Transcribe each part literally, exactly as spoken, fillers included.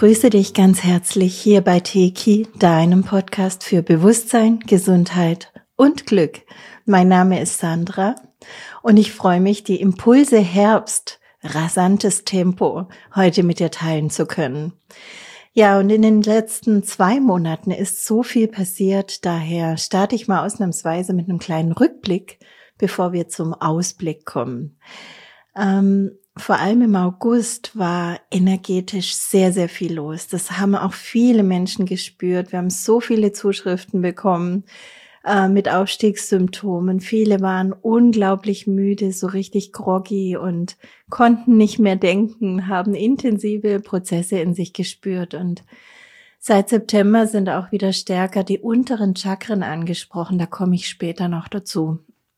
begrüße dich ganz herzlich hier bei Teki, deinem Podcast für Bewusstsein, Gesundheit und Glück. Mein Name ist Sandra und ich freue mich, die Impulse Herbst, rasantes Tempo heute mit dir teilen zu können. Ja, und in den letzten zwei Monaten ist so viel passiert, daher starte ich mal ausnahmsweise mit einem kleinen Rückblick, bevor wir zum Ausblick kommen. Ähm, vor allem im August war energetisch sehr, sehr viel los. Das haben auch viele Menschen gespürt. Wir haben so viele Zuschriften bekommen äh, mit Aufstiegssymptomen. Viele waren unglaublich müde, so richtig groggy und konnten nicht mehr denken, haben intensive Prozesse in sich gespürt. Und seit September sind auch wieder stärker die unteren Chakren angesprochen. Da komme ich später noch dazu.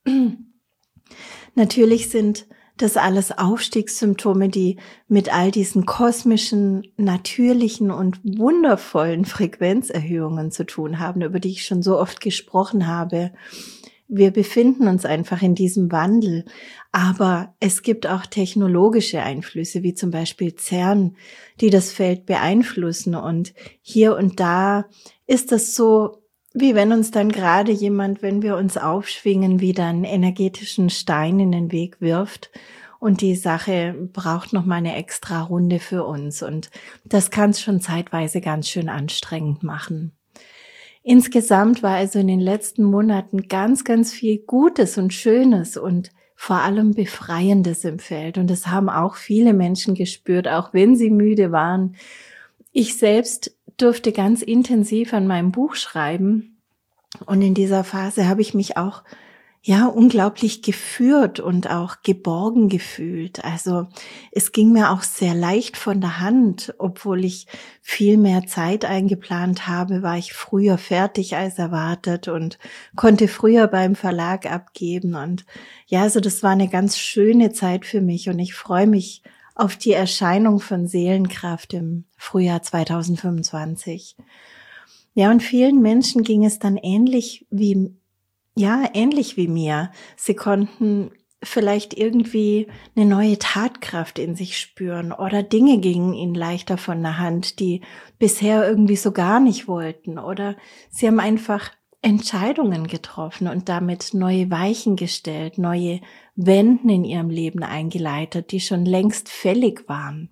Natürlich sind das alles Aufstiegssymptome, die mit all diesen kosmischen, natürlichen und wundervollen Frequenzerhöhungen zu tun haben, über die ich schon so oft gesprochen habe. Wir befinden uns einfach in diesem Wandel, aber es gibt auch technologische Einflüsse, wie zum Beispiel CERN, die das Feld beeinflussen, und hier und da ist das so, wie wenn uns dann gerade jemand, wenn wir uns aufschwingen, wieder einen energetischen Stein in den Weg wirft und die Sache braucht noch mal eine extra Runde für uns, und das kann es schon zeitweise ganz schön anstrengend machen. Insgesamt war also in den letzten Monaten ganz, ganz viel Gutes und Schönes und vor allem Befreiendes im Feld, und das haben auch viele Menschen gespürt, auch wenn sie müde waren. Ich selbst durfte ganz intensiv an meinem Buch schreiben, und in dieser Phase habe ich mich auch ja unglaublich geführt und auch geborgen gefühlt. Also es ging mir auch sehr leicht von der Hand, obwohl ich viel mehr Zeit eingeplant habe, war ich früher fertig als erwartet und konnte früher beim Verlag abgeben. Und ja, also das war eine ganz schöne Zeit für mich, und ich freue mich auf die Erscheinung von Seelenkraft im Frühjahr zwanzig fünfundzwanzig. Ja, und vielen Menschen ging es dann ähnlich wie, ja, ähnlich wie mir. Sie konnten vielleicht irgendwie eine neue Tatkraft in sich spüren, oder Dinge gingen ihnen leichter von der Hand, die bisher irgendwie so gar nicht wollten, oder sie haben einfach Entscheidungen getroffen und damit neue Weichen gestellt, neue Wenden in ihrem Leben eingeleitet, die schon längst fällig waren.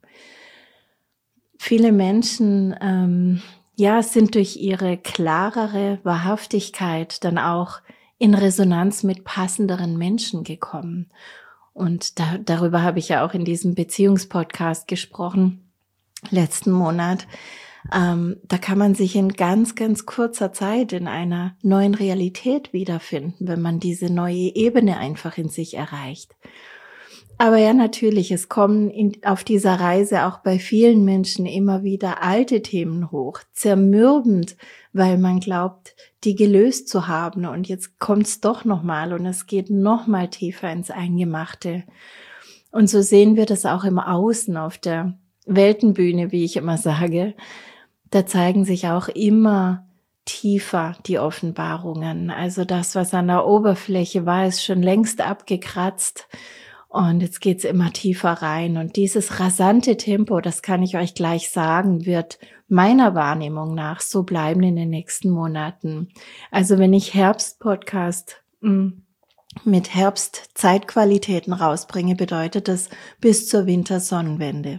Viele Menschen, ähm, ja, sind durch ihre klarere Wahrhaftigkeit dann auch in Resonanz mit passenderen Menschen gekommen. Und da, darüber habe ich ja auch in diesem Beziehungspodcast gesprochen, letzten Monat. Ähm, da kann man sich in ganz, ganz kurzer Zeit in einer neuen Realität wiederfinden, wenn man diese neue Ebene einfach in sich erreicht. Aber ja, natürlich, es kommen in, auf dieser Reise auch bei vielen Menschen immer wieder alte Themen hoch, zermürbend, weil man glaubt, die gelöst zu haben, und jetzt kommt's doch nochmal und es geht nochmal tiefer ins Eingemachte. Und so sehen wir das auch im Außen auf der Weltenbühne, wie ich immer sage. Da zeigen sich auch immer tiefer die Offenbarungen. Also das, was an der Oberfläche war, ist schon längst abgekratzt. Und jetzt geht's immer tiefer rein. Und dieses rasante Tempo, das kann ich euch gleich sagen, wird meiner Wahrnehmung nach so bleiben in den nächsten Monaten. Also wenn ich Herbst-Podcast mit Herbst-Zeitqualitäten rausbringe, bedeutet das bis zur Wintersonnenwende.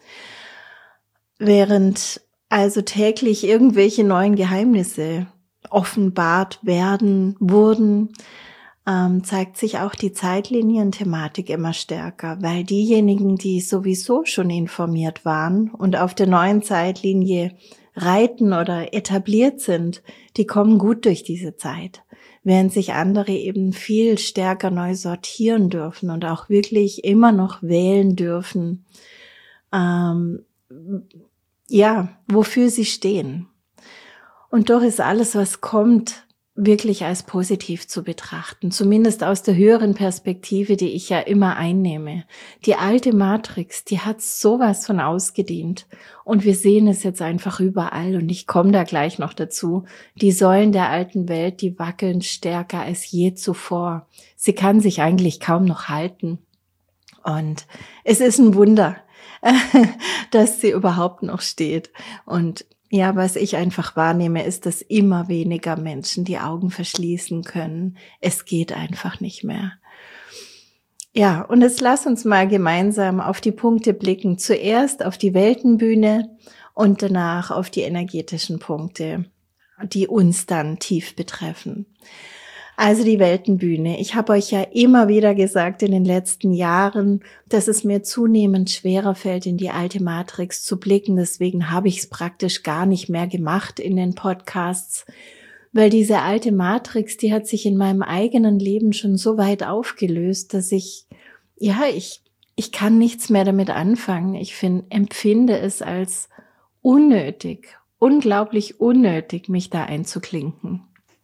Während also täglich irgendwelche neuen Geheimnisse offenbart werden, wurden, ähm, zeigt sich auch die Zeitlinienthematik immer stärker, weil diejenigen, die sowieso schon informiert waren und auf der neuen Zeitlinie reiten oder etabliert sind, die kommen gut durch diese Zeit, während sich andere eben viel stärker neu sortieren dürfen und auch wirklich immer noch wählen dürfen, ähm, ja, wofür sie stehen. Und doch ist alles, was kommt, wirklich als positiv zu betrachten, zumindest aus der höheren Perspektive, die ich ja immer einnehme. Die alte Matrix, die hat sowas von ausgedient, und wir sehen es jetzt einfach überall, und ich komme da gleich noch dazu. Die Säulen der alten Welt, die wackeln stärker als je zuvor. Sie kann sich eigentlich kaum noch halten, und es ist ein Wunder. dass sie überhaupt noch steht. Und ja, was ich einfach wahrnehme, ist, dass immer weniger Menschen die Augen verschließen können. Es geht einfach nicht mehr. Ja, und jetzt lass uns mal gemeinsam auf die Punkte blicken. Zuerst auf die Weltenbühne und danach auf die energetischen Punkte, die uns dann tief betreffen. Also die Weltenbühne. Ich habe euch ja immer wieder gesagt in den letzten Jahren, dass es mir zunehmend schwerer fällt, in die alte Matrix zu blicken. Deswegen habe ich es praktisch gar nicht mehr gemacht in den Podcasts, weil diese alte Matrix, die hat sich in meinem eigenen Leben schon so weit aufgelöst, dass ich, ja, ich, ich kann nichts mehr damit anfangen. Ich finde, empfinde es als unnötig, unglaublich unnötig, mich da einzuklinken.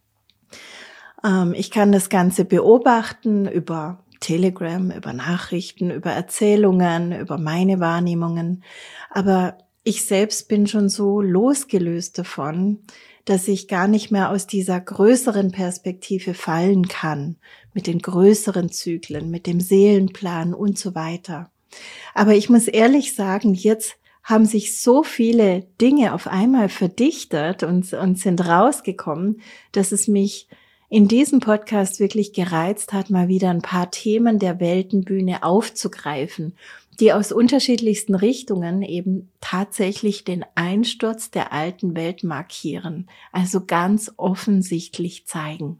Ich kann das Ganze beobachten über Telegram, über Nachrichten, über Erzählungen, über meine Wahrnehmungen. Aber ich selbst bin schon so losgelöst davon, dass ich gar nicht mehr aus dieser größeren Perspektive fallen kann, mit den größeren Zyklen, mit dem Seelenplan und so weiter. Aber ich muss ehrlich sagen, jetzt haben sich so viele Dinge auf einmal verdichtet und, und sind rausgekommen, dass es mich in diesem Podcast wirklich gereizt hat, mal wieder ein paar Themen der Weltenbühne aufzugreifen, die aus unterschiedlichsten Richtungen eben tatsächlich den Einsturz der alten Welt markieren, also ganz offensichtlich zeigen.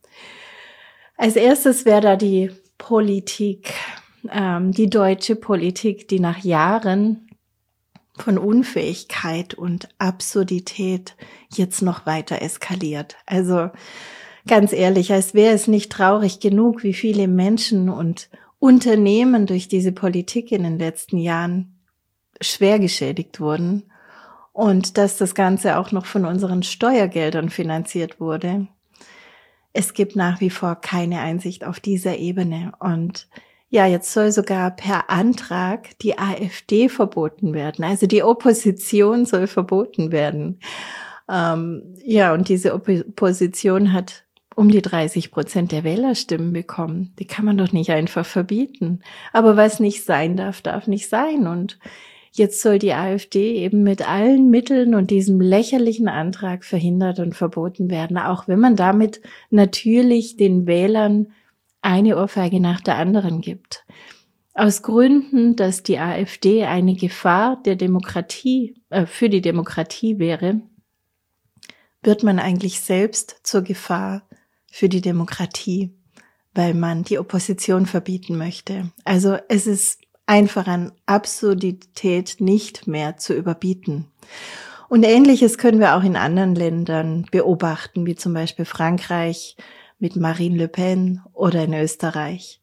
Als erstes wäre da die Politik, ähm, die deutsche Politik, die nach Jahren von Unfähigkeit und Absurdität jetzt noch weiter eskaliert. Also ganz ehrlich, als wäre es nicht traurig genug, wie viele Menschen und Unternehmen durch diese Politik in den letzten Jahren schwer geschädigt wurden und dass das Ganze auch noch von unseren Steuergeldern finanziert wurde. Es gibt nach wie vor keine Einsicht auf dieser Ebene. Und ja, jetzt soll sogar per Antrag die AfD verboten werden. Also die Opposition soll verboten werden. Ähm, ja, und diese Opposition hat um die dreißig Prozent der Wählerstimmen bekommen. Die kann man doch nicht einfach verbieten. Aber was nicht sein darf, darf nicht sein. Und jetzt soll die AfD eben mit allen Mitteln und diesem lächerlichen Antrag verhindert und verboten werden, auch wenn man damit natürlich den Wählern eine Ohrfeige nach der anderen gibt. Aus Gründen, dass die AfD eine Gefahr der Demokratie, äh, für die Demokratie wäre, wird man eigentlich selbst zur Gefahr für die Demokratie, weil man die Opposition verbieten möchte. Also es ist einfach an Absurdität nicht mehr zu überbieten. Und Ähnliches können wir auch in anderen Ländern beobachten, wie zum Beispiel Frankreich mit Marine Le Pen oder in Österreich.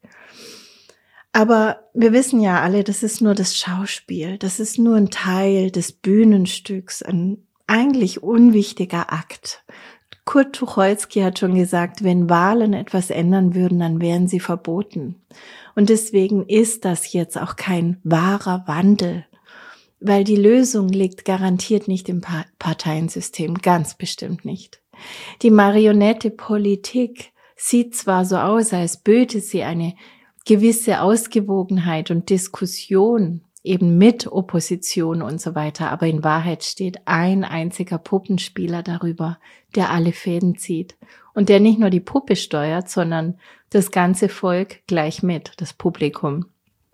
Aber wir wissen ja alle, das ist nur das Schauspiel, das ist nur ein Teil des Bühnenstücks, ein eigentlich unwichtiger Akt. Kurt Tucholsky hat schon gesagt, wenn Wahlen etwas ändern würden, dann wären sie verboten. Und deswegen ist das jetzt auch kein wahrer Wandel, weil die Lösung liegt garantiert nicht im Parteiensystem, ganz bestimmt nicht. Die Marionette Politik sieht zwar so aus, als böte sie eine gewisse Ausgewogenheit und Diskussion eben mit Opposition und so weiter, aber in Wahrheit steht ein einziger Puppenspieler darüber, der alle Fäden zieht und der nicht nur die Puppe steuert, sondern das ganze Volk gleich mit, das Publikum.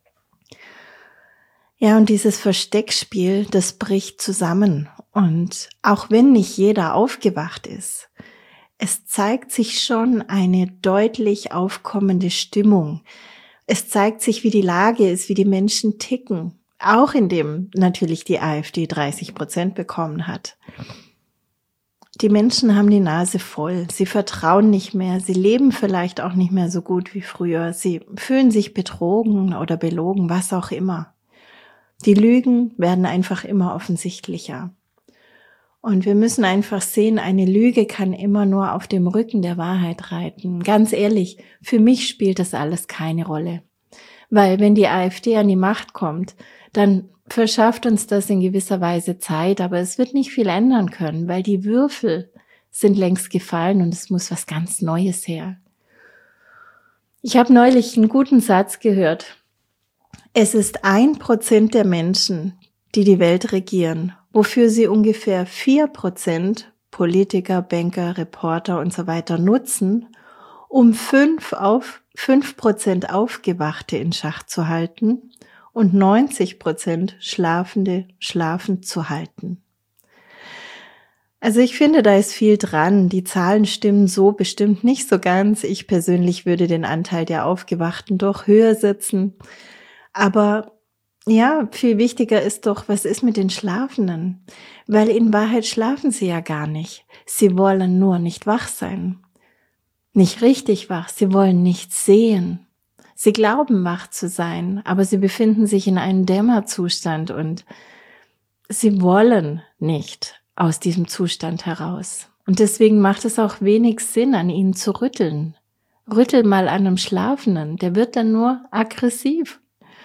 Ja, und dieses Versteckspiel, das bricht zusammen und auch wenn nicht jeder aufgewacht ist, es zeigt sich schon eine deutlich aufkommende Stimmung. Es zeigt sich, wie die Lage ist, wie die Menschen ticken, auch indem natürlich die AfD dreißig Prozent bekommen hat. Die Menschen haben die Nase voll, sie vertrauen nicht mehr, sie leben vielleicht auch nicht mehr so gut wie früher, sie fühlen sich betrogen oder belogen, was auch immer. Die Lügen werden einfach immer offensichtlicher. Und wir müssen einfach sehen, eine Lüge kann immer nur auf dem Rücken der Wahrheit reiten. Ganz ehrlich, für mich spielt das alles keine Rolle. Weil wenn die AfD an die Macht kommt, dann verschafft uns das in gewisser Weise Zeit, aber es wird nicht viel ändern können, weil die Würfel sind längst gefallen und es muss was ganz Neues her. Ich habe neulich einen guten Satz gehört. Es ist ein Prozent der Menschen, die die Welt regieren, wofür sie ungefähr vier Prozent Politiker, Banker, Reporter und so weiter nutzen, um fünf auf fünf Prozent Aufgewachte in Schach zu halten und neunzig Prozent Schlafende schlafend zu halten. Also ich finde, da ist viel dran. Die Zahlen stimmen so bestimmt nicht so ganz. Ich persönlich würde den Anteil der Aufgewachten doch höher setzen. Aber ja, viel wichtiger ist doch, was ist mit den Schlafenden? Weil in Wahrheit schlafen sie ja gar nicht. Sie wollen nur nicht wach sein. Nicht richtig wach, sie wollen nichts sehen. Sie glauben wach zu sein, aber sie befinden sich in einem Dämmerzustand und sie wollen nicht aus diesem Zustand heraus. Und deswegen macht es auch wenig Sinn, an ihnen zu rütteln. Rüttel mal an einem Schlafenden, der wird dann nur aggressiv.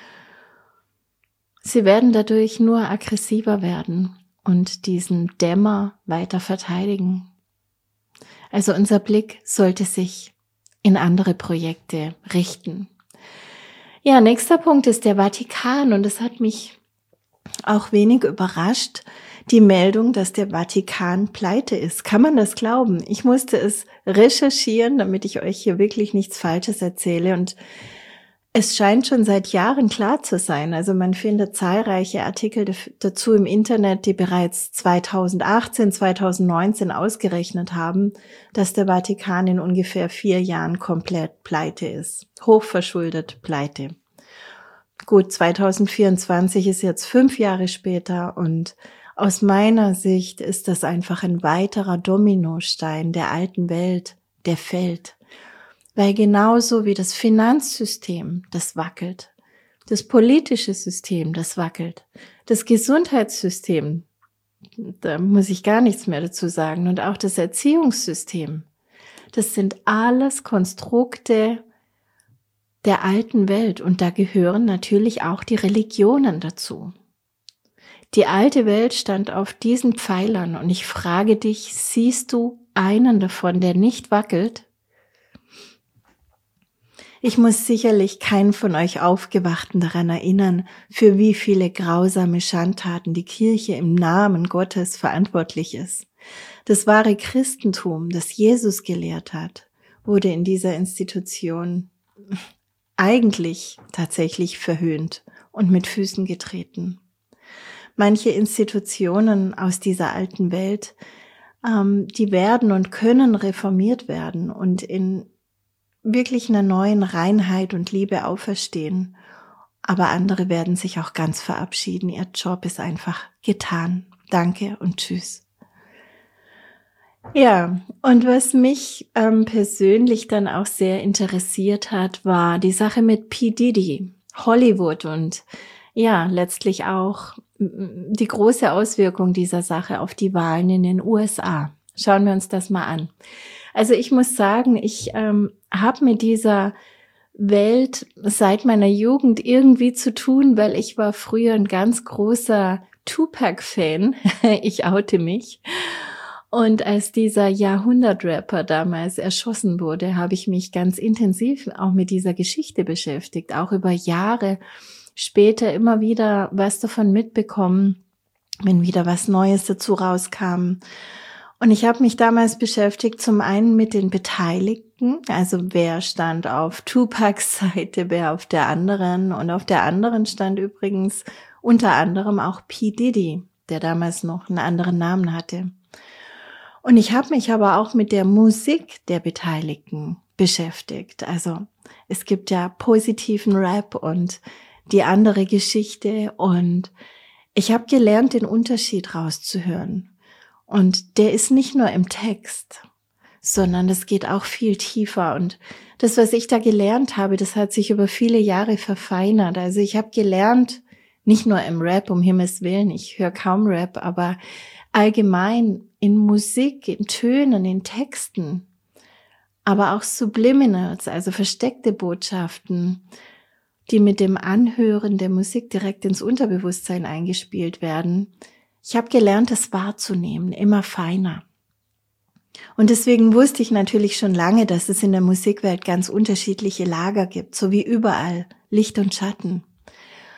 Sie werden dadurch nur aggressiver werden und diesen Dämmer weiter verteidigen. Also unser Blick sollte sich in andere Projekte richten. Ja, nächster Punkt ist der Vatikan und es hat mich auch wenig überrascht, die Meldung, dass der Vatikan pleite ist. Kann man das glauben? Ich musste es recherchieren, damit ich euch hier wirklich nichts Falsches erzähle und es scheint schon seit Jahren klar zu sein. Also man findet zahlreiche Artikel dazu im Internet, die bereits zweitausendachtzehn, zweitausendneunzehn ausgerechnet haben, dass der Vatikan in ungefähr vier Jahren komplett pleite ist. Hochverschuldet pleite. Gut, zweitausendvierundzwanzig ist jetzt fünf Jahre später und aus meiner Sicht ist das einfach ein weiterer Dominostein der alten Welt, der fällt. Weil genauso wie das Finanzsystem, das wackelt, das politische System, das wackelt, das Gesundheitssystem, da muss ich gar nichts mehr dazu sagen, und auch das Erziehungssystem, das sind alles Konstrukte der alten Welt und da gehören natürlich auch die Religionen dazu. Die alte Welt stand auf diesen Pfeilern und ich frage dich, siehst du einen davon, der nicht wackelt? Ich muss sicherlich keinen von euch Aufgewachten daran erinnern, für wie viele grausame Schandtaten die Kirche im Namen Gottes verantwortlich ist. Das wahre Christentum, das Jesus gelehrt hat, wurde in dieser Institution eigentlich tatsächlich verhöhnt und mit Füßen getreten. Manche Institutionen aus dieser alten Welt, ähm, die werden und können reformiert werden und in wirklich einer neuen Reinheit und Liebe auferstehen. Aber andere werden sich auch ganz verabschieden. Ihr Job ist einfach getan. Danke und tschüss. Ja, und was mich ähm, persönlich dann auch sehr interessiert hat, war die Sache mit P. Diddy, Hollywood und ja, letztlich auch die große Auswirkung dieser Sache auf die Wahlen in den U S A. Schauen wir uns das mal an. Also ich muss sagen, ich ähm, habe mit dieser Welt seit meiner Jugend irgendwie zu tun, weil ich war früher ein ganz großer Tupac-Fan. Ich oute mich. Und als dieser Jahrhundert-Rapper damals erschossen wurde, habe ich mich ganz intensiv auch mit dieser Geschichte beschäftigt, auch über Jahre später immer wieder was davon mitbekommen, wenn wieder was Neues dazu rauskam. Und ich habe mich damals beschäftigt, zum einen mit den Beteiligten, also wer stand auf Tupacs Seite, wer auf der anderen. Und auf der anderen stand übrigens unter anderem auch P. Diddy, der damals noch einen anderen Namen hatte. Und ich habe mich aber auch mit der Musik der Beteiligten beschäftigt. Also es gibt ja positiven Rap und die andere Geschichte. Und ich habe gelernt, den Unterschied rauszuhören. Und der ist nicht nur im Text, sondern es geht auch viel tiefer. Und das, was ich da gelernt habe, das hat sich über viele Jahre verfeinert. Also ich habe gelernt, nicht nur im Rap, um Himmels Willen, ich höre kaum Rap, aber allgemein in Musik, in Tönen, in Texten, aber auch Subliminals, also versteckte Botschaften, die mit dem Anhören der Musik direkt ins Unterbewusstsein eingespielt werden. Ich habe gelernt, das wahrzunehmen, immer feiner. Und deswegen wusste ich natürlich schon lange, dass es in der Musikwelt ganz unterschiedliche Lager gibt, so wie überall, Licht und Schatten.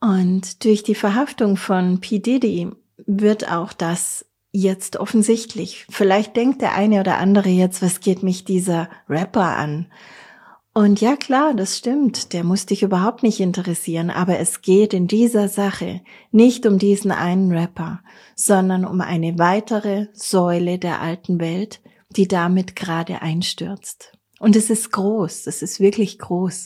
Und durch die Verhaftung von P. Diddy wird auch das jetzt offensichtlich. Vielleicht denkt der eine oder andere jetzt, was geht mich dieser Rapper an? Und ja klar, das stimmt, der muss dich überhaupt nicht interessieren, aber es geht in dieser Sache nicht um diesen einen Rapper, sondern um eine weitere Säule der alten Welt, die damit gerade einstürzt. Und es ist groß, es ist wirklich groß.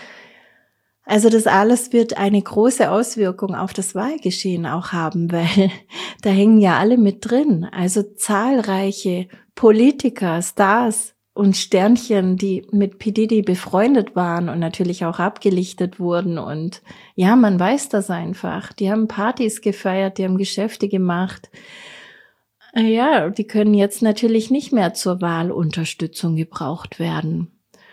Also das alles wird eine große Auswirkung auf das Wahlgeschehen auch haben, weil da hängen ja alle mit drin. Also zahlreiche Politiker, Stars und Sternchen, die mit P. Diddy befreundet waren und natürlich auch abgelichtet wurden. Und ja, man weiß das einfach. Die haben Partys gefeiert, die haben Geschäfte gemacht. Ja, die können jetzt natürlich nicht mehr zur Wahlunterstützung gebraucht werden.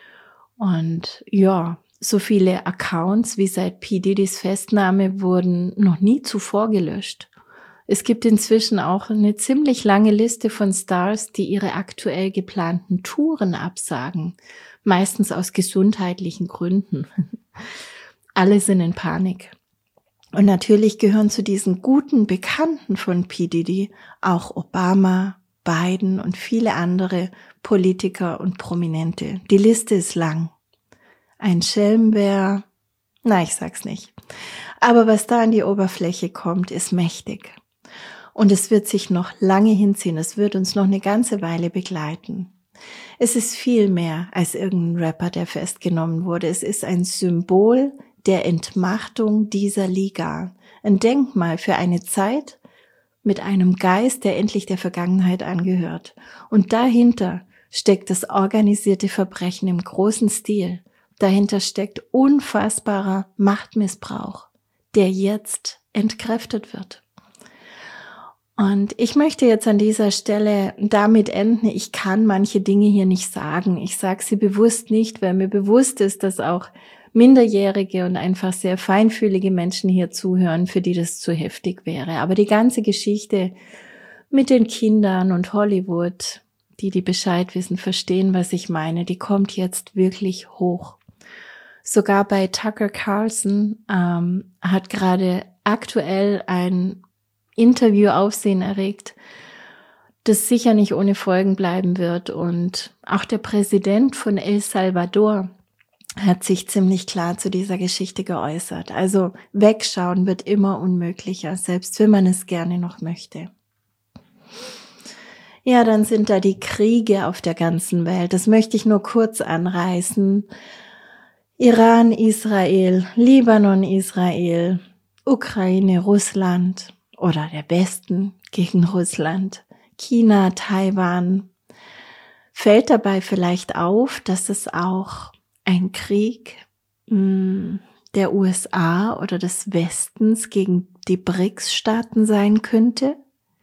Und ja, so viele Accounts wie seit P. Diddys Festnahme wurden noch nie zuvor gelöscht. Es gibt inzwischen auch eine ziemlich lange Liste von Stars, die ihre aktuell geplanten Touren absagen, meistens aus gesundheitlichen Gründen. Alle sind in Panik. Und natürlich gehören zu diesen guten Bekannten von P. Diddy auch Obama, Biden und viele andere Politiker und Prominente. Die Liste ist lang. Ein Schelm wäre, na, ich sag's nicht. Aber was da an die Oberfläche kommt, ist mächtig. Und es wird sich noch lange hinziehen. Es wird uns noch eine ganze Weile begleiten. Es ist viel mehr als irgendein Rapper, der festgenommen wurde. Es ist ein Symbol der Entmachtung dieser Liga. Ein Denkmal für eine Zeit mit einem Geist, der endlich der Vergangenheit angehört. Und dahinter steckt das organisierte Verbrechen im großen Stil. Dahinter steckt unfassbarer Machtmissbrauch, der jetzt entkräftet wird. Und ich möchte jetzt an dieser Stelle damit enden, ich kann manche Dinge hier nicht sagen. Ich sage sie bewusst nicht, weil mir bewusst ist, dass auch minderjährige und einfach sehr feinfühlige Menschen hier zuhören, für die das zu heftig wäre. Aber die ganze Geschichte mit den Kindern und Hollywood, die, die Bescheid wissen, verstehen, was ich meine, die kommt jetzt wirklich hoch. Sogar bei Tucker Carlson ähm, hat gerade aktuell ein Interview Aufsehen erregt, das sicher nicht ohne Folgen bleiben wird. Und auch der Präsident von El Salvador hat sich ziemlich klar zu dieser Geschichte geäußert. Also wegschauen wird immer unmöglicher, selbst wenn man es gerne noch möchte. Ja, dann sind da die Kriege auf der ganzen Welt. Das möchte ich nur kurz anreißen. Iran, Israel, Libanon, Israel, Ukraine, Russland oder der Westen gegen Russland, China, Taiwan. Fällt dabei vielleicht auf, dass es auch ein Krieg mh, der U S A oder des Westens gegen die B R I C S-Staaten sein könnte?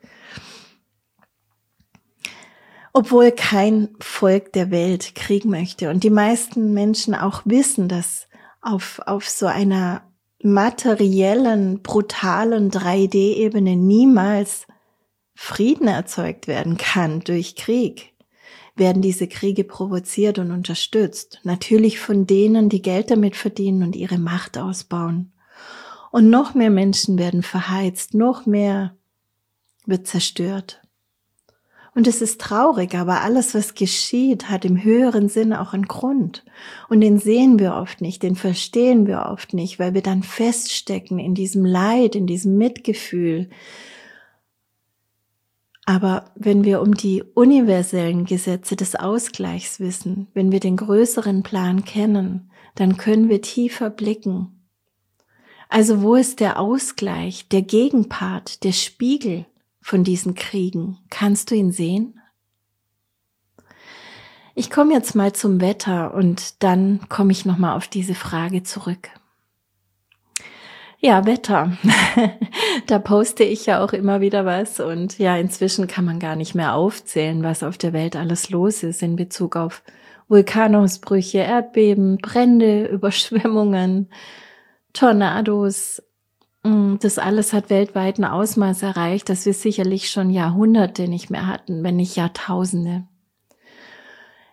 Obwohl kein Volk der Welt Krieg möchte und die meisten Menschen auch wissen, dass auf, auf so einer materiellen, brutalen drei D-Ebene niemals Frieden erzeugt werden kann durch Krieg, werden diese Kriege provoziert und unterstützt. Natürlich von denen, die Geld damit verdienen und ihre Macht ausbauen. Und noch mehr Menschen werden verheizt, noch mehr wird zerstört. Und es ist traurig, aber alles, was geschieht, hat im höheren Sinn auch einen Grund. Und den sehen wir oft nicht, den verstehen wir oft nicht, weil wir dann feststecken in diesem Leid, in diesem Mitgefühl. Aber wenn wir um die universellen Gesetze des Ausgleichs wissen, wenn wir den größeren Plan kennen, dann können wir tiefer blicken. Also wo ist der Ausgleich, der Gegenpart, der Spiegel von diesen Kriegen? Kannst du ihn sehen? Ich komme jetzt mal zum Wetter und dann komme ich nochmal auf diese Frage zurück. Ja, Wetter. Da poste ich ja auch immer wieder was und ja, inzwischen kann man gar nicht mehr aufzählen, was auf der Welt alles los ist in Bezug auf Vulkanausbrüche, Erdbeben, Brände, Überschwemmungen, Tornados. Das alles hat weltweit ein Ausmaß erreicht, das wir sicherlich schon Jahrhunderte nicht mehr hatten, wenn nicht Jahrtausende.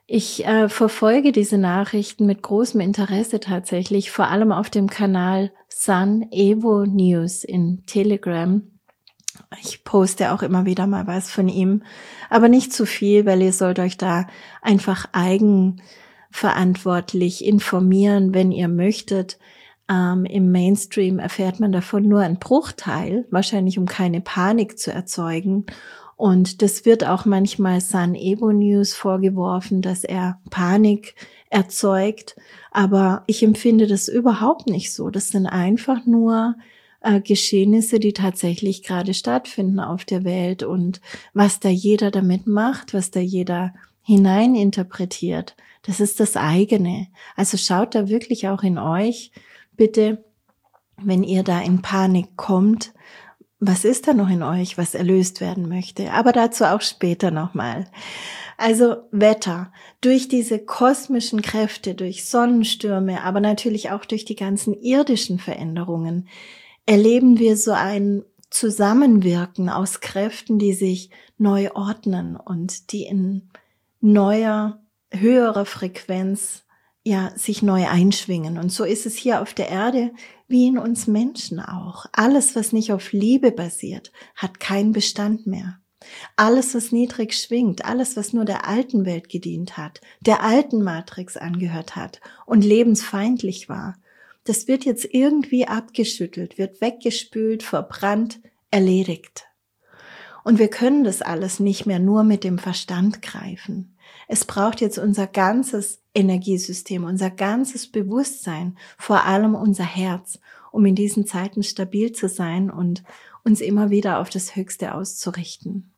Ich äh, verfolge diese Nachrichten mit großem Interesse tatsächlich, vor allem auf dem Kanal Sun Evo News in Telegram. Ich poste auch immer wieder mal was von ihm, aber nicht zu viel, weil ihr sollt euch da einfach eigenverantwortlich informieren, wenn ihr möchtet. Ähm, Im Mainstream erfährt man davon nur einen Bruchteil, wahrscheinlich um keine Panik zu erzeugen. Und das wird auch manchmal Sun Evo News vorgeworfen, dass er Panik erzeugt. Aber ich empfinde das überhaupt nicht so. Das sind einfach nur äh, Geschehnisse, die tatsächlich gerade stattfinden auf der Welt. Und was da jeder damit macht, was da jeder hineininterpretiert, das ist das eigene. Also schaut da wirklich auch in euch, bitte, wenn ihr da in Panik kommt, was ist da noch in euch, was erlöst werden möchte? Aber dazu auch später nochmal. Also Wetter, durch diese kosmischen Kräfte, durch Sonnenstürme, aber natürlich auch durch die ganzen irdischen Veränderungen, erleben wir so ein Zusammenwirken aus Kräften, die sich neu ordnen und die in neuer, höherer Frequenz ja sich neu einschwingen. Und so ist es hier auf der Erde wie in uns Menschen auch. Alles, was nicht auf Liebe basiert, hat keinen Bestand mehr. Alles, was niedrig schwingt, alles, was nur der alten Welt gedient hat, der alten Matrix angehört hat und lebensfeindlich war, das wird jetzt irgendwie abgeschüttelt, wird weggespült, verbrannt, erledigt. Und wir können das alles nicht mehr nur mit dem Verstand greifen. Es braucht jetzt unser ganzes Energiesystem, unser ganzes Bewusstsein, vor allem unser Herz, um in diesen Zeiten stabil zu sein und uns immer wieder auf das Höchste auszurichten.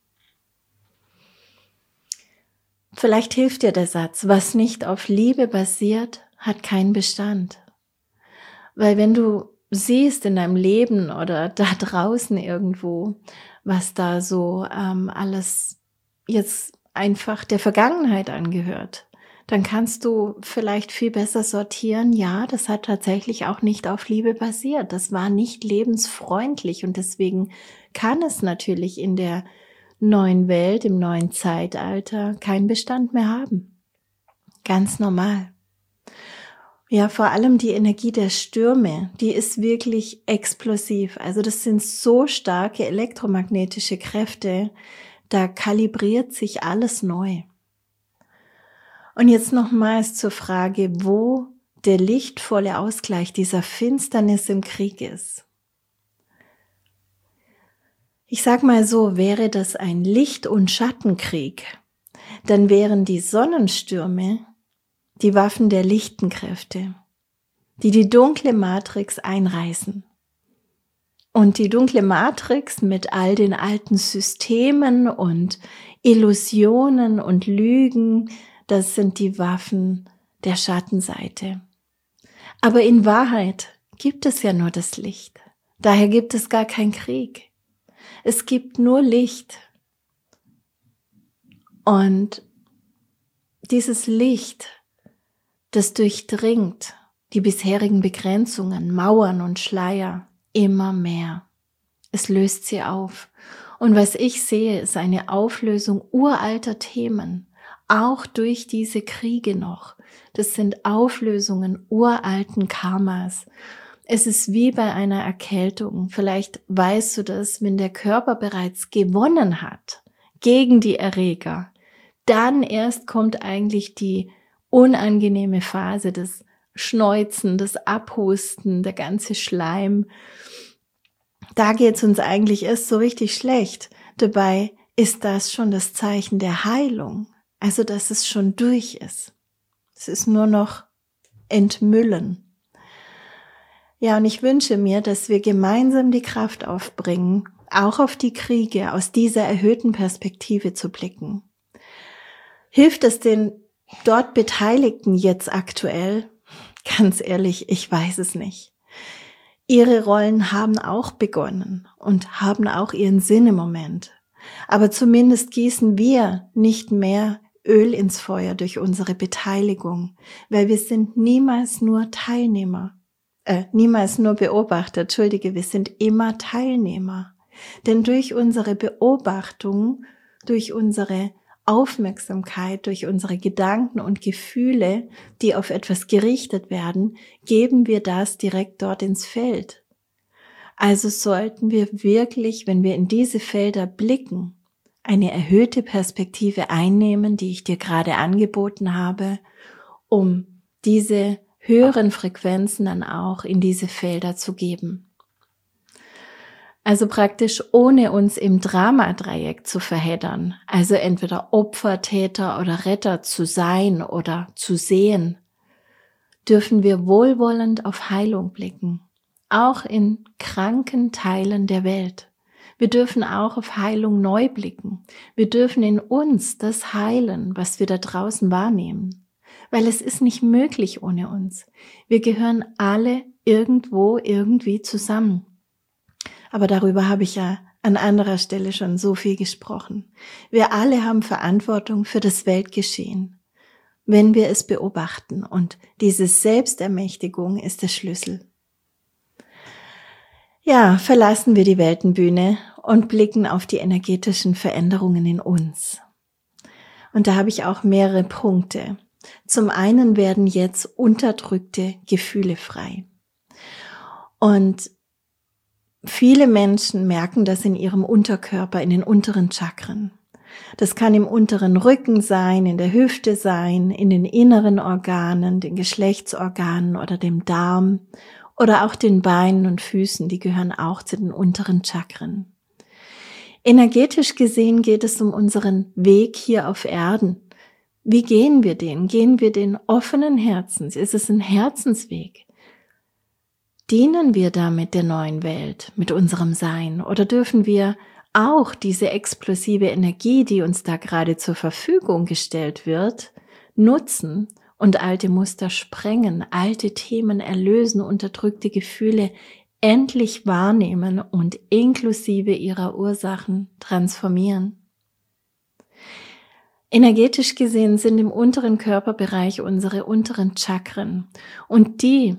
Vielleicht hilft dir der Satz, was nicht auf Liebe basiert, hat keinen Bestand. Weil wenn du siehst in deinem Leben oder da draußen irgendwo, was da so ähm, alles jetzt einfach der Vergangenheit angehört, dann kannst du vielleicht viel besser sortieren, ja, das hat tatsächlich auch nicht auf Liebe basiert, das war nicht lebensfreundlich und deswegen kann es natürlich in der neuen Welt, im neuen Zeitalter keinen Bestand mehr haben. Ganz normal. Ja, vor allem die Energie der Stürme, die ist wirklich explosiv. Also das sind so starke elektromagnetische Kräfte, da kalibriert sich alles neu. Und jetzt nochmals zur Frage, wo der lichtvolle Ausgleich dieser Finsternis im Krieg ist. Ich sag mal so, wäre das ein Licht- und Schattenkrieg, dann wären die Sonnenstürme die Waffen der lichten Kräfte, die die dunkle Matrix einreißen. Und die dunkle Matrix mit all den alten Systemen und Illusionen und Lügen, das sind die Waffen der Schattenseite. Aber in Wahrheit gibt es ja nur das Licht. Daher gibt es gar keinen Krieg. Es gibt nur Licht. Und dieses Licht, das durchdringt die bisherigen Begrenzungen, Mauern und Schleier immer mehr. Es löst sie auf. Und was ich sehe, ist eine Auflösung uralter Themen, auch durch diese Kriege noch. Das sind Auflösungen uralten Karmas. Es ist wie bei einer Erkältung. Vielleicht weißt du das, wenn der Körper bereits gewonnen hat gegen die Erreger, dann erst kommt eigentlich die unangenehme Phase, das Schneuzen, das Abhusten, der ganze Schleim. Da geht's uns eigentlich erst so richtig schlecht. Dabei ist das schon das Zeichen der Heilung, also dass es schon durch ist. Es ist nur noch entmüllen. Ja, und ich wünsche mir, dass wir gemeinsam die Kraft aufbringen, auch auf die Kriege aus dieser erhöhten Perspektive zu blicken. Hilft es den dort Beteiligten jetzt aktuell? Ganz ehrlich, ich weiß es nicht. Ihre Rollen haben auch begonnen und haben auch ihren Sinn im Moment. Aber zumindest gießen wir nicht mehr Öl ins Feuer durch unsere Beteiligung, weil wir sind niemals nur Teilnehmer, äh, niemals nur Beobachter, entschuldige, wir sind immer Teilnehmer. Denn durch unsere Beobachtung, durch unsere Aufmerksamkeit, durch unsere Gedanken und Gefühle, die auf etwas gerichtet werden, geben wir das direkt dort ins Feld. Also sollten wir wirklich, wenn wir in diese Felder blicken, eine erhöhte Perspektive einnehmen, die ich dir gerade angeboten habe, um diese höheren Frequenzen dann auch in diese Felder zu geben. Also praktisch ohne uns im Dramadreieck zu verheddern, also entweder Opfer, Täter oder Retter zu sein oder zu sehen, dürfen wir wohlwollend auf Heilung blicken, auch in kranken Teilen der Welt. Wir dürfen auch auf Heilung neu blicken. Wir dürfen in uns das heilen, was wir da draußen wahrnehmen, weil es ist nicht möglich ohne uns. Wir gehören alle irgendwo irgendwie zusammen. Aber darüber habe ich ja an anderer Stelle schon so viel gesprochen. Wir alle haben Verantwortung für das Weltgeschehen, wenn wir es beobachten. Und diese Selbstermächtigung ist der Schlüssel. Ja, verlassen wir die Weltenbühne und blicken auf die energetischen Veränderungen in uns. Und da habe ich auch mehrere Punkte. Zum einen werden jetzt unterdrückte Gefühle frei. Und viele Menschen merken das in ihrem Unterkörper, in den unteren Chakren. Das kann im unteren Rücken sein, in der Hüfte sein, in den inneren Organen, den Geschlechtsorganen oder dem Darm oder auch den Beinen und Füßen, die gehören auch zu den unteren Chakren. Energetisch gesehen geht es um unseren Weg hier auf Erden. Wie gehen wir den? Gehen wir den offenen Herzens? Ist es ein Herzensweg? Dienen wir damit der neuen Welt, mit unserem Sein? Oder dürfen wir auch diese explosive Energie, die uns da gerade zur Verfügung gestellt wird, nutzen und alte Muster sprengen, alte Themen erlösen, unterdrückte Gefühle endlich wahrnehmen und inklusive ihrer Ursachen transformieren? Energetisch gesehen sind im unteren Körperbereich unsere unteren Chakren und die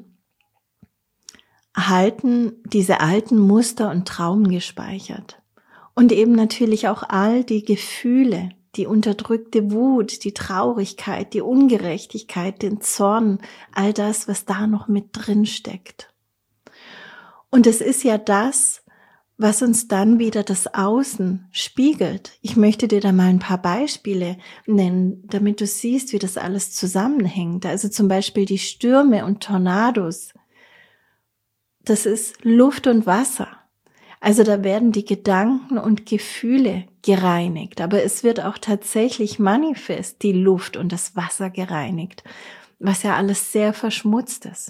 halten diese alten Muster und Traumen gespeichert. Und eben natürlich auch all die Gefühle, die unterdrückte Wut, die Traurigkeit, die Ungerechtigkeit, den Zorn, all das, was da noch mit drin steckt. Und es ist ja das, was uns dann wieder das Außen spiegelt. Ich möchte dir da mal ein paar Beispiele nennen, damit du siehst, wie das alles zusammenhängt. Also zum Beispiel die Stürme und Tornados. Das ist Luft und Wasser. Also da werden die Gedanken und Gefühle gereinigt, aber es wird auch tatsächlich manifest die Luft und das Wasser gereinigt, was ja alles sehr verschmutzt ist.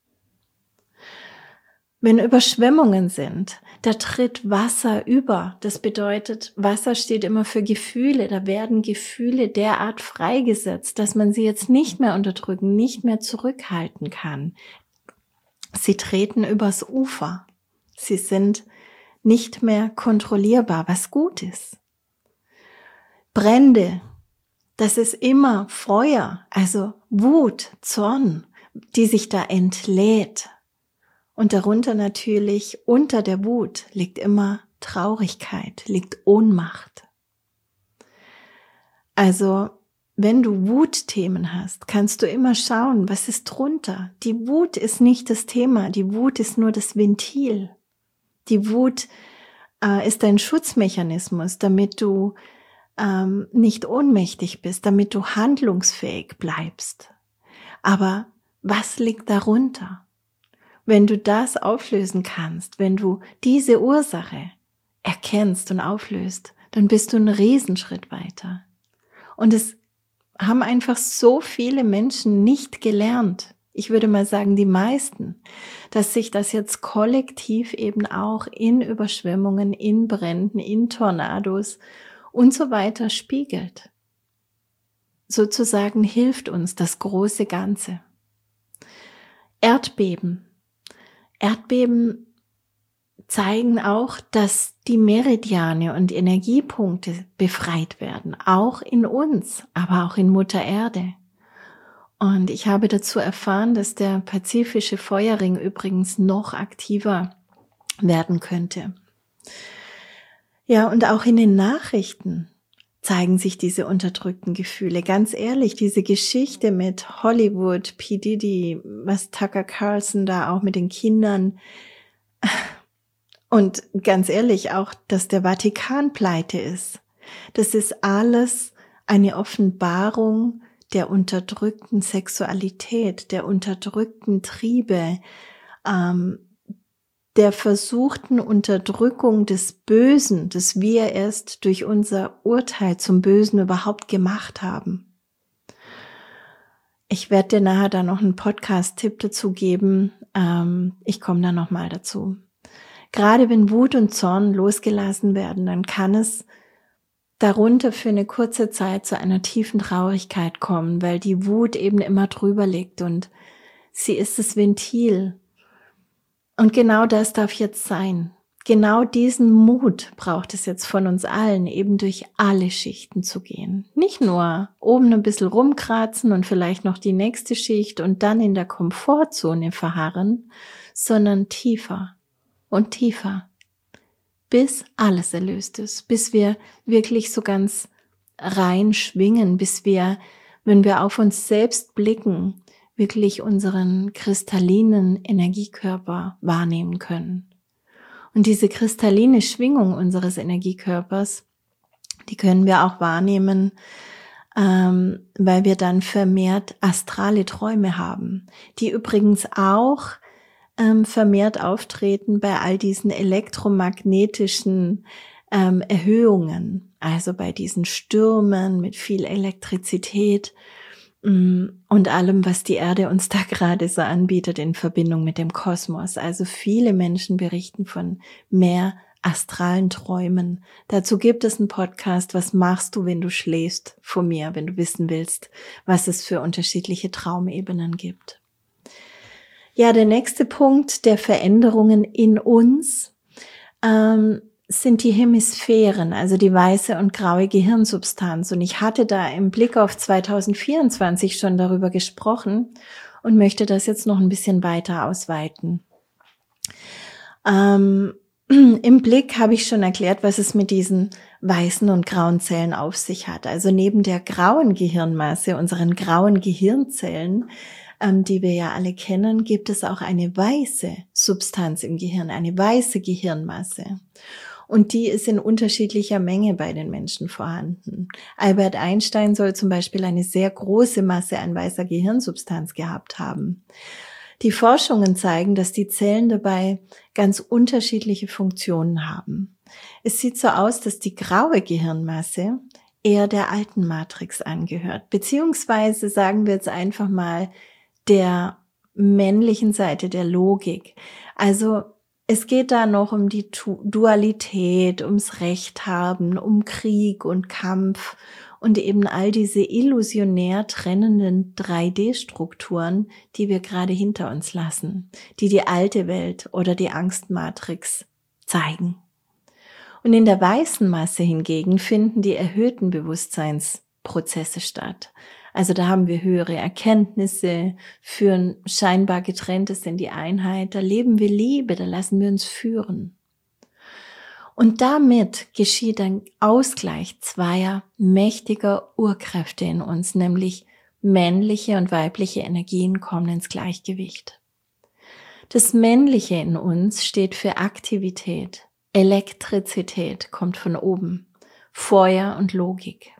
Wenn Überschwemmungen sind, da tritt Wasser über. Das bedeutet, Wasser steht immer für Gefühle. Da werden Gefühle derart freigesetzt, dass man sie jetzt nicht mehr unterdrücken, nicht mehr zurückhalten kann. Sie treten übers Ufer. Sie sind nicht mehr kontrollierbar, was gut ist. Brände, das ist immer Feuer, also Wut, Zorn, die sich da entlädt. Und darunter natürlich, unter der Wut, liegt immer Traurigkeit, liegt Ohnmacht. Also, wenn du Wutthemen hast, kannst du immer schauen, was ist drunter. Die Wut ist nicht das Thema, die Wut ist nur das Ventil. Die Wut äh, ist ein Schutzmechanismus, damit du ähm, nicht ohnmächtig bist, damit du handlungsfähig bleibst. Aber was liegt darunter? Wenn du das auflösen kannst, wenn du diese Ursache erkennst und auflöst, dann bist du einen Riesenschritt weiter. Und es haben einfach so viele Menschen nicht gelernt, ich würde mal sagen die meisten, dass sich das jetzt kollektiv eben auch in Überschwemmungen, in Bränden, in Tornados und so weiter spiegelt. Sozusagen hilft uns das große Ganze. Erdbeben. Erdbeben zeigen auch, dass die Meridiane und Energiepunkte befreit werden, auch in uns, aber auch in Mutter Erde. Und ich habe dazu erfahren, dass der pazifische Feuerring übrigens noch aktiver werden könnte. Ja, und auch in den Nachrichten zeigen sich diese unterdrückten Gefühle. Ganz ehrlich, diese Geschichte mit Hollywood, P. Diddy, was Tucker Carlson da auch mit den Kindern und ganz ehrlich auch, dass der Vatikan pleite ist. Das ist alles eine Offenbarung der unterdrückten Sexualität, der unterdrückten Triebe, ähm, der versuchten Unterdrückung des Bösen, das wir erst durch unser Urteil zum Bösen überhaupt gemacht haben. Ich werde dir nachher da noch einen Podcast-Tipp dazu geben. Ähm, ich komme da nochmal dazu. Gerade wenn Wut und Zorn losgelassen werden, dann kann es darunter für eine kurze Zeit zu einer tiefen Traurigkeit kommen, weil die Wut eben immer drüber liegt und sie ist das Ventil. Und genau das darf jetzt sein. Genau diesen Mut braucht es jetzt von uns allen, eben durch alle Schichten zu gehen. Nicht nur oben ein bisschen rumkratzen und vielleicht noch die nächste Schicht und dann in der Komfortzone verharren, sondern tiefer und tiefer, bis alles erlöst ist, bis wir wirklich so ganz rein schwingen, bis wir, wenn wir auf uns selbst blicken, wirklich unseren kristallinen Energiekörper wahrnehmen können. Und diese kristalline Schwingung unseres Energiekörpers, die können wir auch wahrnehmen, ähm, weil wir dann vermehrt astrale Träume haben, die übrigens auch ähm, vermehrt auftreten bei all diesen elektromagnetischen ähm, Erhöhungen, also bei diesen Stürmen mit viel Elektrizität und allem, was die Erde uns da gerade so anbietet in Verbindung mit dem Kosmos. Also viele Menschen berichten von mehr astralen Träumen. Dazu gibt es einen Podcast, was machst du, wenn du schläfst, von mir, wenn du wissen willst, was es für unterschiedliche Traumebenen gibt. Ja, der nächste Punkt der Veränderungen in uns ähm, sind die Hemisphären, also die weiße und graue Gehirnsubstanz. Und ich hatte da im Blick auf zwanzig vierundzwanzig schon darüber gesprochen und möchte das jetzt noch ein bisschen weiter ausweiten. Ähm, im Blick habe ich schon erklärt, was es mit diesen weißen und grauen Zellen auf sich hat. Also neben der grauen Gehirnmasse, unseren grauen Gehirnzellen, ähm, die wir ja alle kennen, gibt es auch eine weiße Substanz im Gehirn, eine weiße Gehirnmasse. Und die ist in unterschiedlicher Menge bei den Menschen vorhanden. Albert Einstein soll zum Beispiel eine sehr große Masse an weißer Gehirnsubstanz gehabt haben. Die Forschungen zeigen, dass die Zellen dabei ganz unterschiedliche Funktionen haben. Es sieht so aus, dass die graue Gehirnmasse eher der alten Matrix angehört, beziehungsweise sagen wir jetzt einfach mal der männlichen Seite der Logik. Also es geht da noch um die Dualität, ums Recht haben, um Krieg und Kampf und eben all diese illusionär trennenden drei D Strukturen, die wir gerade hinter uns lassen, die die alte Welt oder die Angstmatrix zeigen. Und in der weißen Masse hingegen finden die erhöhten Bewusstseinsprozesse statt. Also da haben wir höhere Erkenntnisse, führen scheinbar Getrenntes in die Einheit, da leben wir Liebe, da lassen wir uns führen. Und damit geschieht ein Ausgleich zweier mächtiger Urkräfte in uns, nämlich männliche und weibliche Energien kommen ins Gleichgewicht. Das Männliche in uns steht für Aktivität, Elektrizität kommt von oben, Feuer und Logik.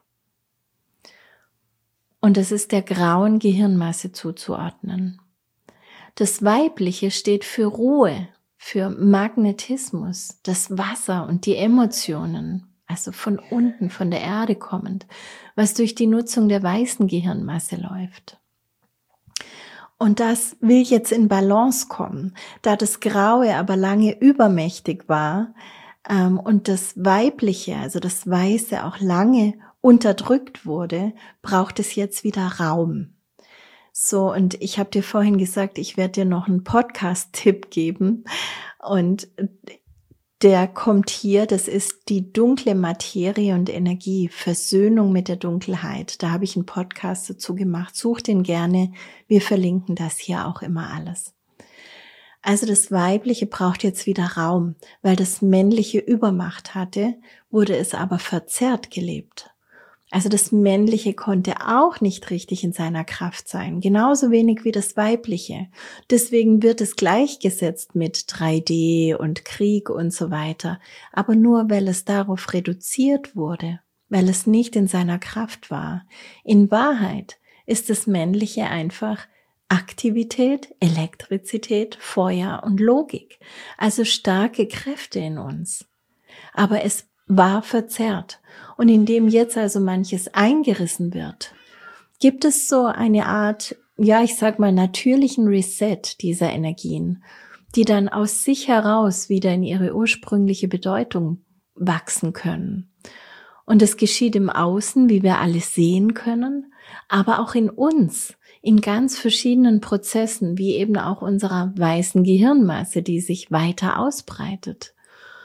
Und es ist der grauen Gehirnmasse zuzuordnen. Das Weibliche steht für Ruhe, für Magnetismus, das Wasser und die Emotionen, also von unten, von der Erde kommend, was durch die Nutzung der weißen Gehirnmasse läuft. Und das will jetzt in Balance kommen, da das Graue aber lange übermächtig war ähm, und das Weibliche, also das Weiße, auch lange unterdrückt wurde, braucht es jetzt wieder Raum. So, und ich habe dir vorhin gesagt, ich werde dir noch einen Podcast-Tipp geben und der kommt hier, das ist die dunkle Materie und Energie, Versöhnung mit der Dunkelheit. Da habe ich einen Podcast dazu gemacht, such den gerne, wir verlinken das hier auch immer alles. Also das Weibliche braucht jetzt wieder Raum, weil das Männliche Übermacht hatte, wurde es aber verzerrt gelebt. Also das Männliche konnte auch nicht richtig in seiner Kraft sein, genauso wenig wie das Weibliche. Deswegen wird es gleichgesetzt mit drei D und Krieg und so weiter, aber nur weil es darauf reduziert wurde, weil es nicht in seiner Kraft war. In Wahrheit ist das Männliche einfach Aktivität, Elektrizität, Feuer und Logik, also starke Kräfte in uns. Aber es war verzerrt. Und indem jetzt also manches eingerissen wird, gibt es so eine Art, ja, ich sag mal, natürlichen Reset dieser Energien, die dann aus sich heraus wieder in ihre ursprüngliche Bedeutung wachsen können. Und es geschieht im Außen, wie wir alle sehen können, aber auch in uns, in ganz verschiedenen Prozessen, wie eben auch unserer weißen Gehirnmasse, die sich weiter ausbreitet.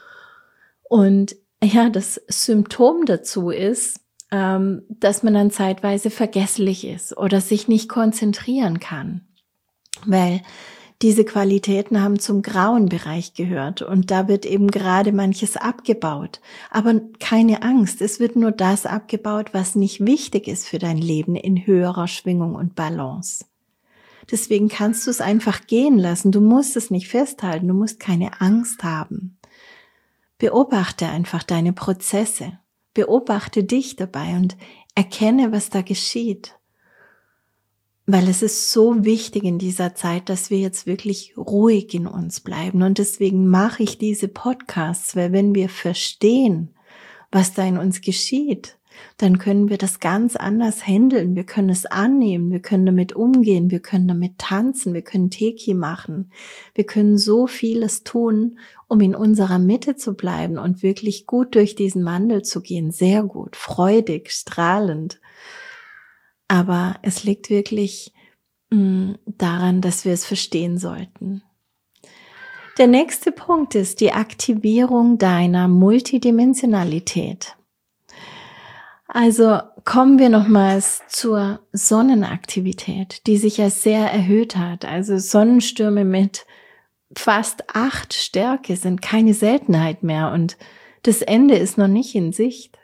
Und ja, das Symptom dazu ist, ähm, dass man dann zeitweise vergesslich ist oder sich nicht konzentrieren kann, weil diese Qualitäten haben zum grauen Bereich gehört und da wird eben gerade manches abgebaut. Aber keine Angst, es wird nur das abgebaut, was nicht wichtig ist für dein Leben in höherer Schwingung und Balance. Deswegen kannst du es einfach gehen lassen, du musst es nicht festhalten, du musst keine Angst haben. Beobachte einfach deine Prozesse, beobachte dich dabei und erkenne, was da geschieht. Weil es ist so wichtig in dieser Zeit, dass wir jetzt wirklich ruhig in uns bleiben. Und deswegen mache ich diese Podcasts, weil wenn wir verstehen, was da in uns geschieht, dann können wir das ganz anders handeln. Wir können es annehmen, wir können damit umgehen, wir können damit tanzen, wir können Teki machen. Wir können so vieles tun, um in unserer Mitte zu bleiben und wirklich gut durch diesen Wandel zu gehen. Sehr gut, freudig, strahlend. Aber es liegt wirklich mh, daran, dass wir es verstehen sollten. Der nächste Punkt ist die Aktivierung deiner Multidimensionalität. Also kommen wir nochmals zur Sonnenaktivität, die sich ja sehr erhöht hat. Also Sonnenstürme mit fast acht Stärke sind keine Seltenheit mehr und das Ende ist noch nicht in Sicht.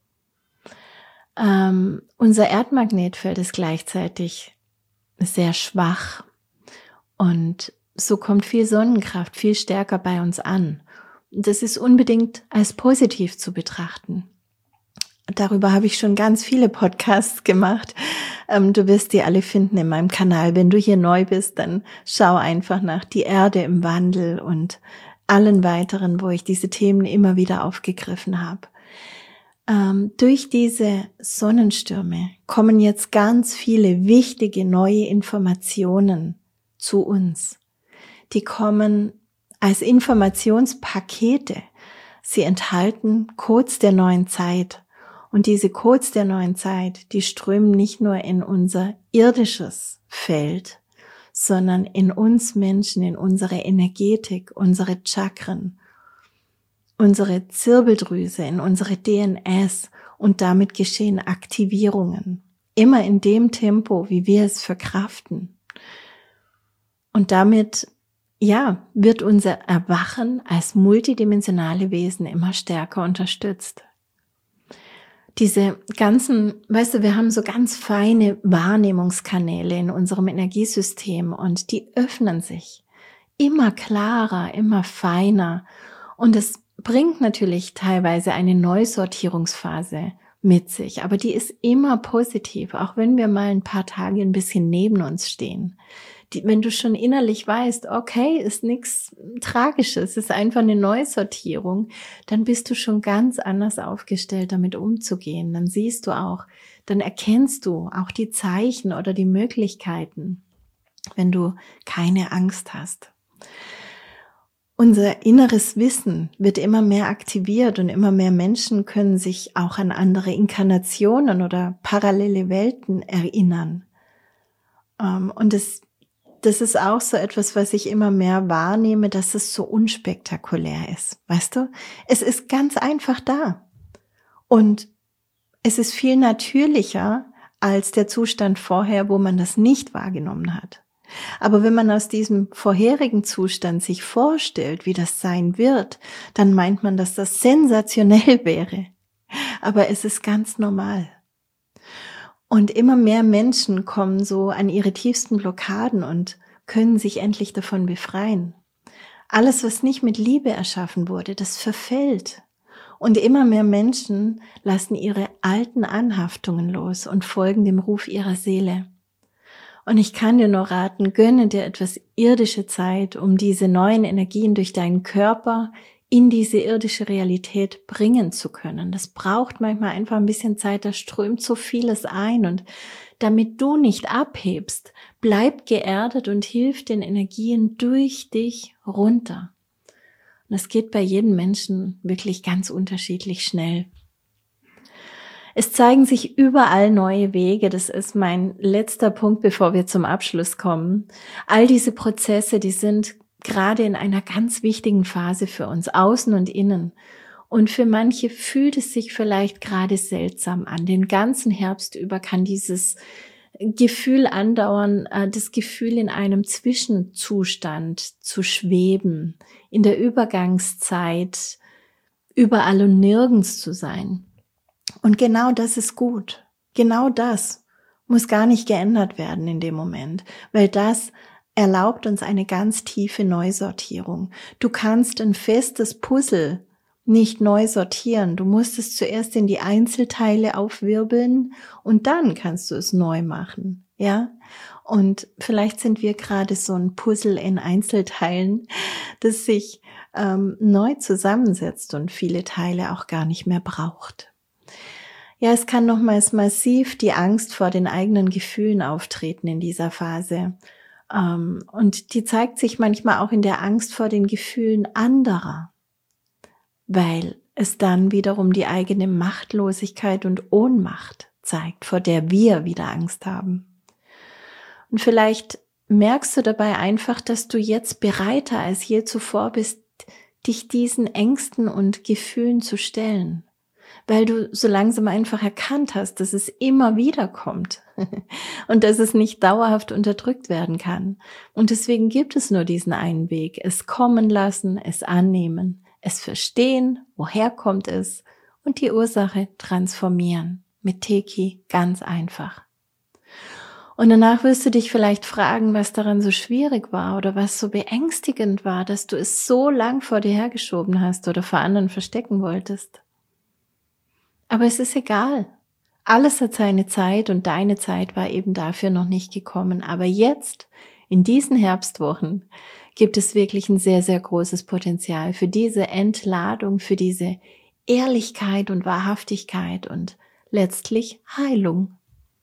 Ähm, unser Erdmagnetfeld ist gleichzeitig sehr schwach und so kommt viel Sonnenkraft viel stärker bei uns an. Das ist unbedingt als positiv zu betrachten. Darüber habe ich schon ganz viele Podcasts gemacht. Ähm, du wirst die alle finden in meinem Kanal. Wenn du hier neu bist, dann schau einfach nach Die Erde im Wandel und allen weiteren, wo ich diese Themen immer wieder aufgegriffen habe. Ähm, durch diese Sonnenstürme kommen jetzt ganz viele wichtige neue Informationen zu uns. Die kommen als Informationspakete. Sie enthalten Codes der neuen Zeit. Und diese Codes der neuen Zeit, die strömen nicht nur in unser irdisches Feld, sondern in uns Menschen, in unsere Energetik, unsere Chakren, unsere Zirbeldrüse, in unsere D N S und damit geschehen Aktivierungen. Immer in dem Tempo, wie wir es verkraften. Und damit, ja, wird unser Erwachen als multidimensionale Wesen immer stärker unterstützt. Diese ganzen, weißt du, wir haben so ganz feine Wahrnehmungskanäle in unserem Energiesystem und die öffnen sich immer klarer, immer feiner und es bringt natürlich teilweise eine Neusortierungsphase mit sich, aber die ist immer positiv, auch wenn wir mal ein paar Tage ein bisschen neben uns stehen. Die, wenn du schon innerlich weißt, okay, ist nichts Tragisches, ist einfach eine Neusortierung, dann bist du schon ganz anders aufgestellt, damit umzugehen. Dann siehst du auch, dann erkennst du auch die Zeichen oder die Möglichkeiten, wenn du keine Angst hast. Unser inneres Wissen wird immer mehr aktiviert und immer mehr Menschen können sich auch an andere Inkarnationen oder parallele Welten erinnern. Und es Das ist auch so etwas, was ich immer mehr wahrnehme, dass es so unspektakulär ist. Weißt du? Es ist ganz einfach da. Und es ist viel natürlicher als der Zustand vorher, wo man das nicht wahrgenommen hat. Aber wenn man aus diesem vorherigen Zustand sich vorstellt, wie das sein wird, dann meint man, dass das sensationell wäre. Aber es ist ganz normal. Und immer mehr Menschen kommen so an ihre tiefsten Blockaden und können sich endlich davon befreien. Alles, was nicht mit Liebe erschaffen wurde, das verfällt. Und immer mehr Menschen lassen ihre alten Anhaftungen los und folgen dem Ruf ihrer Seele. Und ich kann dir nur raten, gönne dir etwas irdische Zeit, um diese neuen Energien durch deinen Körper in diese irdische Realität bringen zu können. Das braucht manchmal einfach ein bisschen Zeit, da strömt so vieles ein. Und damit du nicht abhebst, bleib geerdet und hilf den Energien durch dich runter. Und das geht bei jedem Menschen wirklich ganz unterschiedlich schnell. Es zeigen sich überall neue Wege. Das ist mein letzter Punkt, bevor wir zum Abschluss kommen. All diese Prozesse, die sind gerade in einer ganz wichtigen Phase für uns, außen und innen. Und für manche fühlt es sich vielleicht gerade seltsam an. Den ganzen Herbst über kann dieses Gefühl andauern, das Gefühl in einem Zwischenzustand zu schweben, in der Übergangszeit überall und nirgends zu sein. Und genau das ist gut. Genau das muss gar nicht geändert werden in dem Moment, weil das erlaubt uns eine ganz tiefe Neusortierung. Du kannst ein festes Puzzle nicht neu sortieren. Du musst es zuerst in die Einzelteile aufwirbeln und dann kannst du es neu machen, ja? Und vielleicht sind wir gerade so ein Puzzle in Einzelteilen, das sich ähm, neu zusammensetzt und viele Teile auch gar nicht mehr braucht. Ja, es kann nochmals massiv die Angst vor den eigenen Gefühlen auftreten in dieser Phase. Ähm, und die zeigt sich manchmal auch in der Angst vor den Gefühlen anderer, weil es dann wiederum die eigene Machtlosigkeit und Ohnmacht zeigt, vor der wir wieder Angst haben. Und vielleicht merkst du dabei einfach, dass du jetzt bereiter als je zuvor bist, dich diesen Ängsten und Gefühlen zu stellen, weil du so langsam einfach erkannt hast, dass es immer wieder kommt und dass es nicht dauerhaft unterdrückt werden kann. Und deswegen gibt es nur diesen einen Weg: es kommen lassen, es annehmen, es verstehen, woher kommt es, und die Ursache transformieren. Mit Teki ganz einfach. Und danach wirst du dich vielleicht fragen, was daran so schwierig war oder was so beängstigend war, dass du es so lang vor dir hergeschoben hast oder vor anderen verstecken wolltest. Aber es ist egal. Alles hat seine Zeit und deine Zeit war eben dafür noch nicht gekommen. Aber jetzt, in diesen Herbstwochen, gibt es wirklich ein sehr, sehr großes Potenzial für diese Entladung, für diese Ehrlichkeit und Wahrhaftigkeit und letztlich Heilung.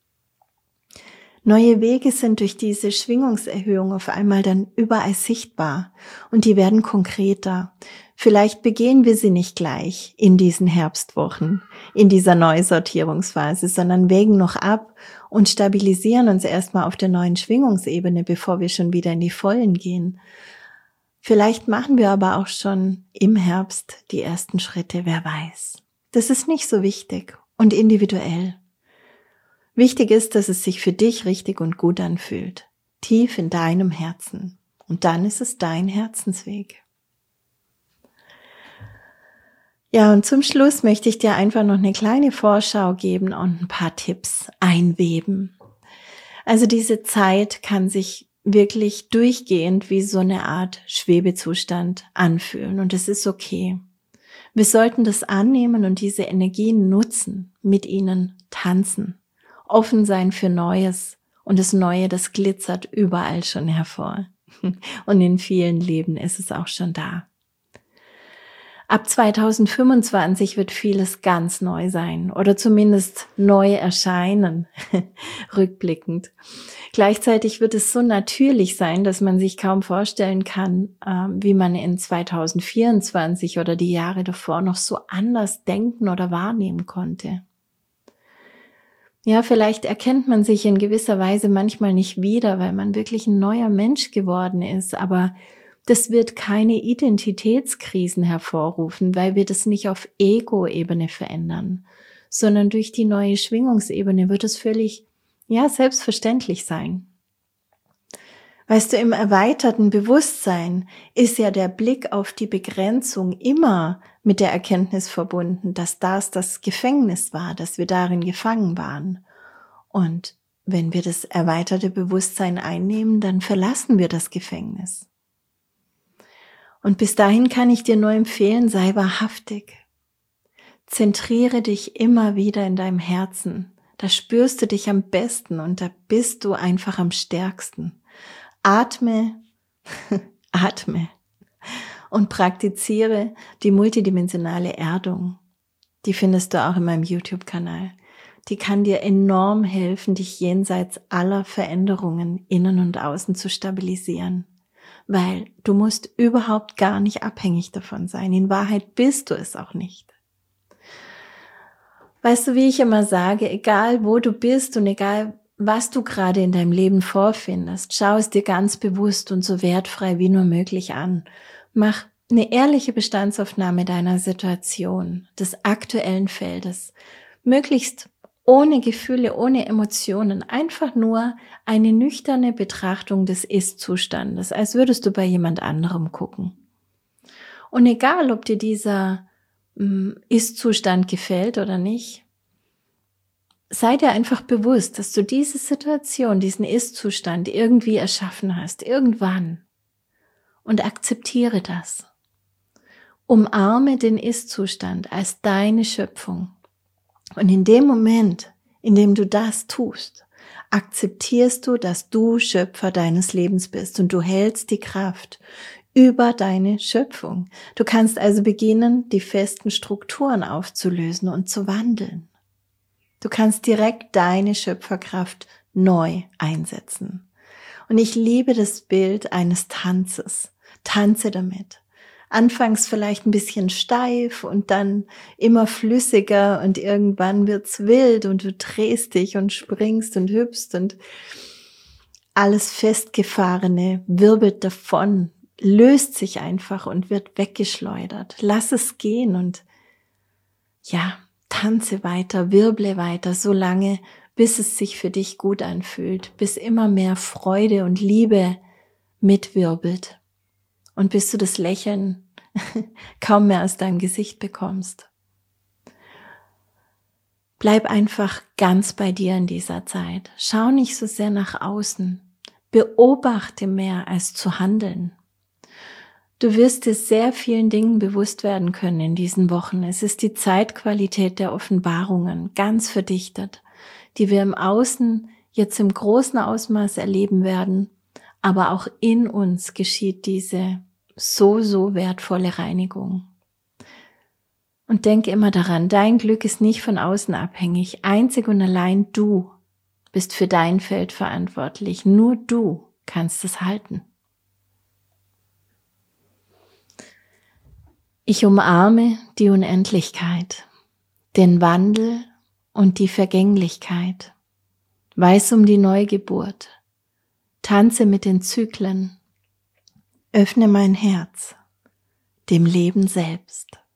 Neue Wege sind durch diese Schwingungserhöhung auf einmal dann überall sichtbar und die werden konkreter. Vielleicht begehen wir sie nicht gleich in diesen Herbstwochen, in dieser Neusortierungsphase, sondern wägen noch ab und stabilisieren uns erstmal auf der neuen Schwingungsebene, bevor wir schon wieder in die Vollen gehen. Vielleicht machen wir aber auch schon im Herbst die ersten Schritte, wer weiß. Das ist nicht so wichtig und individuell. Wichtig ist, dass es sich für dich richtig und gut anfühlt, tief in deinem Herzen. Und dann ist es dein Herzensweg. Ja, und zum Schluss möchte ich dir einfach noch eine kleine Vorschau geben und ein paar Tipps einweben. Also diese Zeit kann sich wirklich durchgehend wie so eine Art Schwebezustand anfühlen und es ist okay. Wir sollten das annehmen und diese Energien nutzen, mit ihnen tanzen. Offen sein für Neues und das Neue, das glitzert überall schon hervor. Und in vielen Leben ist es auch schon da. Ab zwanzig fünfundzwanzig wird vieles ganz neu sein oder zumindest neu erscheinen, rückblickend. Gleichzeitig wird es so natürlich sein, dass man sich kaum vorstellen kann, wie man in zwanzig vierundzwanzig oder die Jahre davor noch so anders denken oder wahrnehmen konnte. Ja, vielleicht erkennt man sich in gewisser Weise manchmal nicht wieder, weil man wirklich ein neuer Mensch geworden ist, aber das wird keine Identitätskrisen hervorrufen, weil wir das nicht auf Ego-Ebene verändern, sondern durch die neue Schwingungsebene wird es völlig, ja, selbstverständlich sein. Weißt du, im erweiterten Bewusstsein ist ja der Blick auf die Begrenzung immer mit der Erkenntnis verbunden, dass das das Gefängnis war, dass wir darin gefangen waren. Und wenn wir das erweiterte Bewusstsein einnehmen, dann verlassen wir das Gefängnis. Und bis dahin kann ich dir nur empfehlen, sei wahrhaftig. Zentriere dich immer wieder in deinem Herzen. Da spürst du dich am besten und da bist du einfach am stärksten. Atme, atme und praktiziere die multidimensionale Erdung. Die findest du auch in meinem YouTube-Kanal. Die kann dir enorm helfen, dich jenseits aller Veränderungen innen und außen zu stabilisieren. Weil du musst überhaupt gar nicht abhängig davon sein. In Wahrheit bist du es auch nicht. Weißt du, wie ich immer sage, egal wo du bist und egal was du gerade in deinem Leben vorfindest, schau es dir ganz bewusst und so wertfrei wie nur möglich an. Mach eine ehrliche Bestandsaufnahme deiner Situation, des aktuellen Feldes, möglichst ohne Gefühle, ohne Emotionen, einfach nur eine nüchterne Betrachtung des Ist-Zustandes, als würdest du bei jemand anderem gucken. Und egal, ob dir dieser Ist-Zustand gefällt oder nicht, sei dir einfach bewusst, dass du diese Situation, diesen Ist-Zustand irgendwie erschaffen hast, irgendwann, und akzeptiere das. Umarme den Ist-Zustand als deine Schöpfung. Und in dem Moment, in dem du das tust, akzeptierst du, dass du Schöpfer deines Lebens bist und du hältst die Kraft über deine Schöpfung. Du kannst also beginnen, die festen Strukturen aufzulösen und zu wandeln. Du kannst direkt deine Schöpferkraft neu einsetzen. Und ich liebe das Bild eines Tanzes. Tanze damit. Anfangs vielleicht ein bisschen steif und dann immer flüssiger und irgendwann wird's wild und du drehst dich und springst und hüpfst und alles Festgefahrene wirbelt davon, löst sich einfach und wird weggeschleudert. Lass es gehen und ja, tanze weiter, wirble weiter, so lange, bis es sich für dich gut anfühlt, bis immer mehr Freude und Liebe mitwirbelt und bis du das Lächeln kaum mehr aus deinem Gesicht bekommst. Bleib einfach ganz bei dir in dieser Zeit. Schau nicht so sehr nach außen. Beobachte mehr als zu handeln. Du wirst dir sehr vielen Dingen bewusst werden können in diesen Wochen. Es ist die Zeitqualität der Offenbarungen, ganz verdichtet, die wir im Außen jetzt im großen Ausmaß erleben werden, aber auch in uns geschieht diese so, so wertvolle Reinigung. Und denke immer daran, dein Glück ist nicht von außen abhängig. Einzig und allein du bist für dein Feld verantwortlich. Nur du kannst es halten. Ich umarme die Unendlichkeit, den Wandel und die Vergänglichkeit. Weiß um die Neugeburt. Tanze mit den Zyklen. Öffne mein Herz, dem Leben selbst.